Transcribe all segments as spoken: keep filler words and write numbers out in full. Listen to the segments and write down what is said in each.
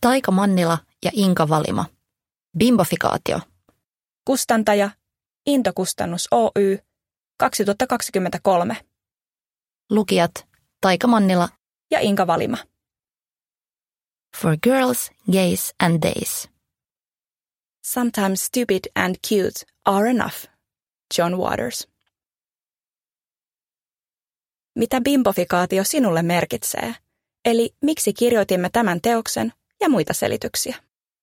Taika Mannila ja Inka Valima. Bimbofikaatio. Kustantaja Into-kustannus Oy kaksituhattakaksikymmentäkolme. Lukijat Taika Mannila ja Inka Valima. For girls, gays and days. Sometimes stupid and cute are enough. John Waters. Mitä bimbofikaatio sinulle merkitsee? Eli miksi kirjoitimme tämän teoksen ja muita selityksiä?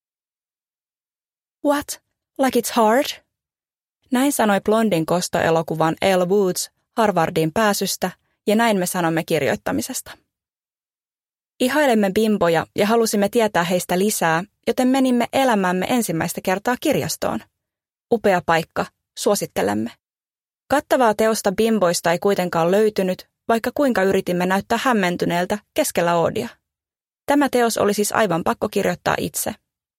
What? Like it's hard? Näin sanoi Blondin kostoelokuvan Elle Woods Harvardiin pääsystä ja näin me sanomme kirjoittamisesta. Ihailemme bimboja ja halusimme tietää heistä lisää, joten menimme elämämme ensimmäistä kertaa kirjastoon. Upea paikka, suosittelemme. Kattavaa teosta bimboista ei kuitenkaan löytynyt, vaikka kuinka yritimme näyttää hämmentyneeltä keskellä oodia. Tämä teos oli siis aivan pakko kirjoittaa itse.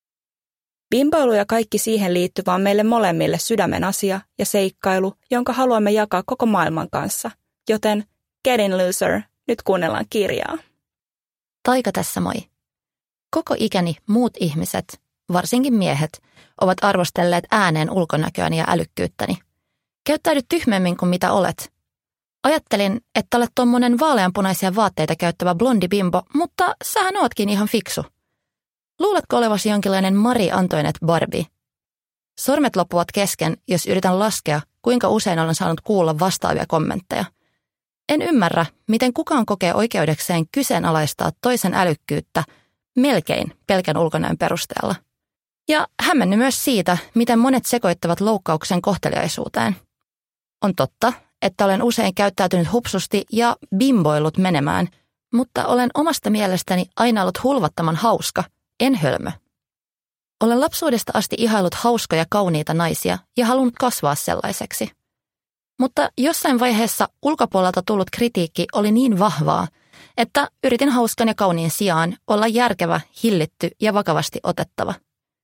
Bimboilu ja kaikki siihen liittyvä on meille molemmille sydämen asia ja seikkailu, jonka haluamme jakaa koko maailman kanssa. Joten get in loser, nyt kuunnellaan kirjaa. Taika tässä moi. Koko ikäni muut ihmiset, varsinkin miehet, ovat arvostelleet ääneen ulkonäköäni ja älykkyyttäni. Käyttäydy tyhmemmin kuin mitä olet. Ajattelin, että olet tommonen vaaleanpunaisia vaatteita käyttävä blondi bimbo, mutta sähän ootkin ihan fiksu. Luuletko olevasi jonkinlainen Marie Antoinette Barbie? Sormet loppuvat kesken, jos yritän laskea, kuinka usein olen saanut kuulla vastaavia kommentteja. En ymmärrä, miten kukaan kokee oikeudekseen kyseenalaistaa toisen älykkyyttä melkein pelkän ulkonäön perusteella. Ja hämmenny myös siitä, miten monet sekoittavat loukkauksen kohteliaisuuteen. On totta, että olen usein käyttäytynyt hupsusti ja bimboillut menemään, mutta olen omasta mielestäni aina ollut hulvattoman hauska, en hölmö. Olen lapsuudesta asti ihaillut hauskoja kauniita naisia ja halunnut kasvaa sellaiseksi. Mutta jossain vaiheessa ulkopuolelta tullut kritiikki oli niin vahvaa, että yritin hauskan ja kauniin sijaan olla järkevä, hillitty ja vakavasti otettava.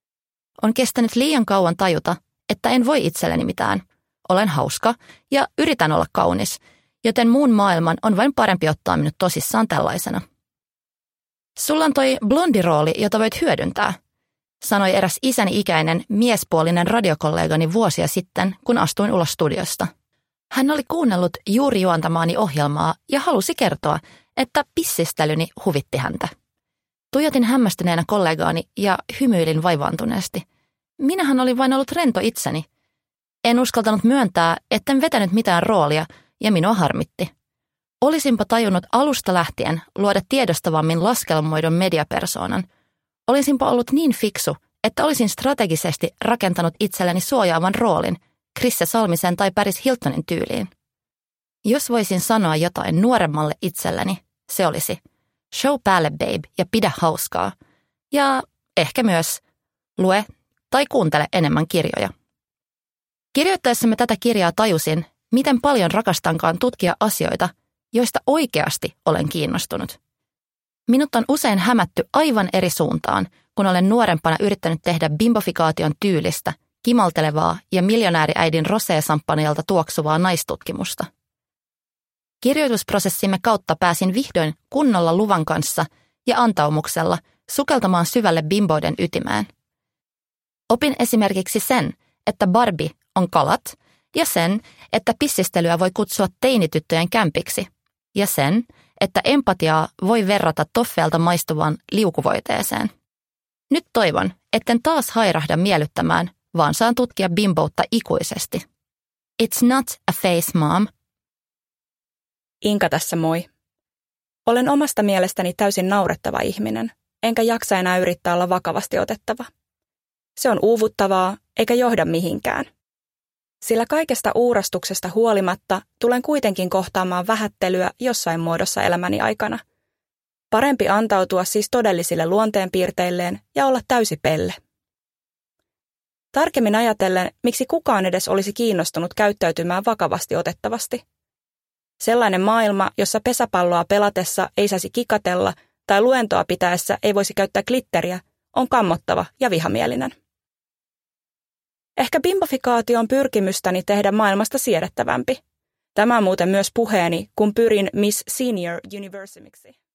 On kestänyt liian kauan tajuta, että en voi itselleni mitään. Olen hauska ja yritän olla kaunis, joten muun maailman on vain parempi ottaa minut tosissaan tällaisena. Sulla on toi blondirooli, jota voit hyödyntää, sanoi eräs isäni ikäinen miespuolinen radiokollegani vuosia sitten, kun astuin ulos studiosta. Hän oli kuunnellut juuri juontamaani ohjelmaa ja halusi kertoa, että pissistelyni huvitti häntä. Tuijotin hämmästyneenä kollegaani ja hymyilin vaivaantuneesti. Minähän olin vain ollut rento itseni. En uskaltanut myöntää, etten vetänyt mitään roolia ja minua harmitti. Olisinpa tajunnut alusta lähtien luoda tiedostavammin laskelmoidun mediapersoonan. Olisinpa ollut niin fiksu, että olisin strategisesti rakentanut itselleni suojaavan roolin Krisse Salmisen tai Paris Hiltonin tyyliin. Jos voisin sanoa jotain nuoremmalle itselleni, se olisi show päälle babe ja pidä hauskaa. Ja ehkä myös lue tai kuuntele enemmän kirjoja. Kirjoittaessamme tätä kirjaa tajusin, miten paljon rakastankaan tutkia asioita, joista oikeasti olen kiinnostunut. Minut on usein hämätty aivan eri suuntaan, kun olen nuorempana yrittänyt tehdä bimbofikaation tyylistä, kimaltelevaa ja miljonääriäidin rosé-samppanjalta tuoksuvaa naistutkimusta. Kirjoitusprosessimme kautta pääsin vihdoin kunnolla luvan kanssa ja antaumuksella sukeltamaan syvälle bimboiden ytimeen. Opin esimerkiksi sen, että Barbie on kalat, ja sen, että pissistelyä voi kutsua teinityttöjen kämpiksi, ja sen, että empatiaa voi verrata toffeelta maistuvaan liukuvoiteeseen. Nyt toivon, etten taas hairahda miellyttämään, vaan saan tutkia bimboutta ikuisesti. It's not a face, mom. Inka tässä moi. Olen omasta mielestäni täysin naurettava ihminen, enkä jaksa enää yrittää olla vakavasti otettava. Se on uuvuttavaa, eikä johda mihinkään. Sillä kaikesta uurastuksesta huolimatta tulen kuitenkin kohtaamaan vähättelyä jossain muodossa elämäni aikana. Parempi antautua siis todellisille luonteenpiirteilleen ja olla täysi pelle. Tarkemmin ajatellen, miksi kukaan edes olisi kiinnostunut käyttäytymään vakavasti otettavasti. Sellainen maailma, jossa pesäpalloa pelatessa ei saisi kikatella tai luentoa pitäessä ei voisi käyttää glitteriä, on kammottava ja vihamielinen. Ehkä bimbofikaatio on pyrkimystäni tehdä maailmasta siedettävämpi. Tämä on muuten myös puheeni, kun pyrin Miss Senior Universimiksi.